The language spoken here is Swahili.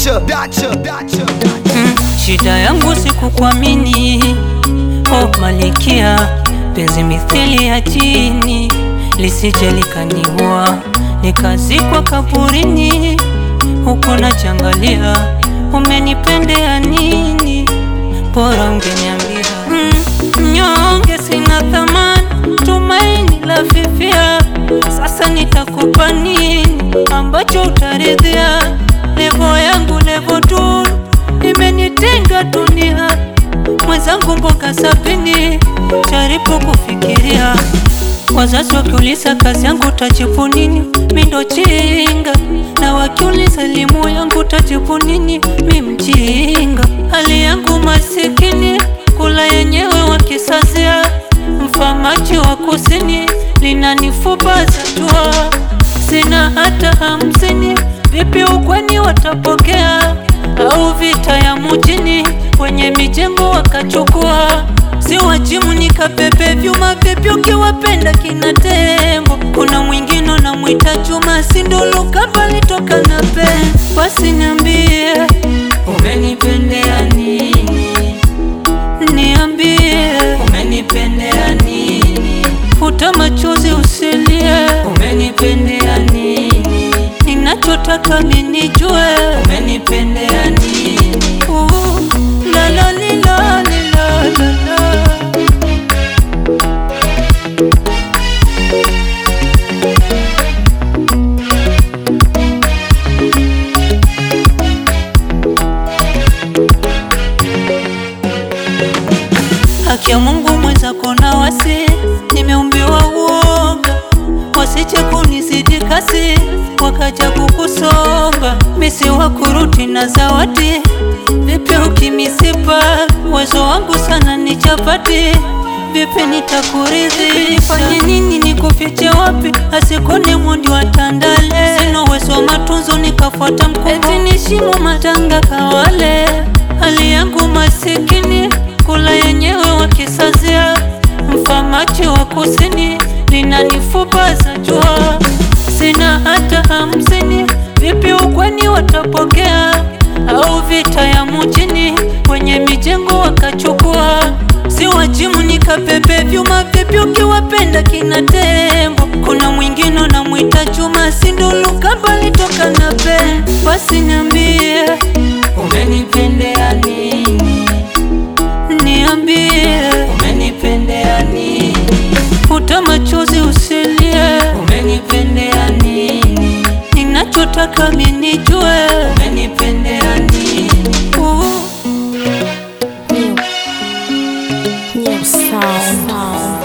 Shida yangu sikukuamini, oh malikia, penzi mithili ya chini, lisije likaniua nikazikwa kaburini. Huko nachangalia, umenipendea nini? Bora ungeniambia. Mnyonge sina thamani, tumaini la fifia. Sasa nitakupa nini ambacho utaridhia? Levo yangu levo tu, imenitenga dunia. Mwenzangu mboga sabini, jaribu kufikiria. Wazazi wakiuliza kazi yangu utajibu nini? Mi ndo chinga. Na wakiuliza elimu yangu utajibu nini? Mi mjinga. Hali yangu masikini, kula yenyewe wakisazia. Mfamaji wa kusini, linanifubaza jua. Sina hata 50, vipi ukweni watapokea? Au vita ya mjini, kwenye mijengo wakachukua. Si wajimu nikapepe vyuma, vipi ukiwapenda kina tembo? Kuna mwingine na mwita Juma, sindolo kabali toka na pen. Basi niambie, umenipendea nini? Niambie, umenipendea nini? Futa machozi usilie, umenipendea nini? Ninachotaka ninijue, umenipendea nini? La la li la li la la la. Haki ya Mungu mwenzako na wasi, nimeumbiwa uoga. Wasije kunizidi kasi, wakaja kukusonga. Misi wakuruti na zawadi, vipi ukimisipa? Uwezo wangu sana ni chapati, vipi nitakuridhisha? Nifanye nini nikufiche wapi? Asikone mundi wa Tandale. Sina uwezo wa matunzo nikafuata mkumbo, eti nishimu matanga kawale. Hali yangu masikini, kula yenyewe wakisazia. Mfamaji wa kusini, linanifubaza jua. Sina hata 50, vipi ukweni watapokea? Au vita ya mjini, kwenye mijengo wakachukua. Si wajimu nikapepe vyuma, vipi ukiwapenda kina tembo? Kuna mwingine na mwita Juma, sindolo kabali toka na pen. Basi niambie, umenipendea nini? Niambie, umenipendea nini? Futa machozi usilie, umenipendea nini? Ninachotaka ninijue, umenipendea nini? New sound.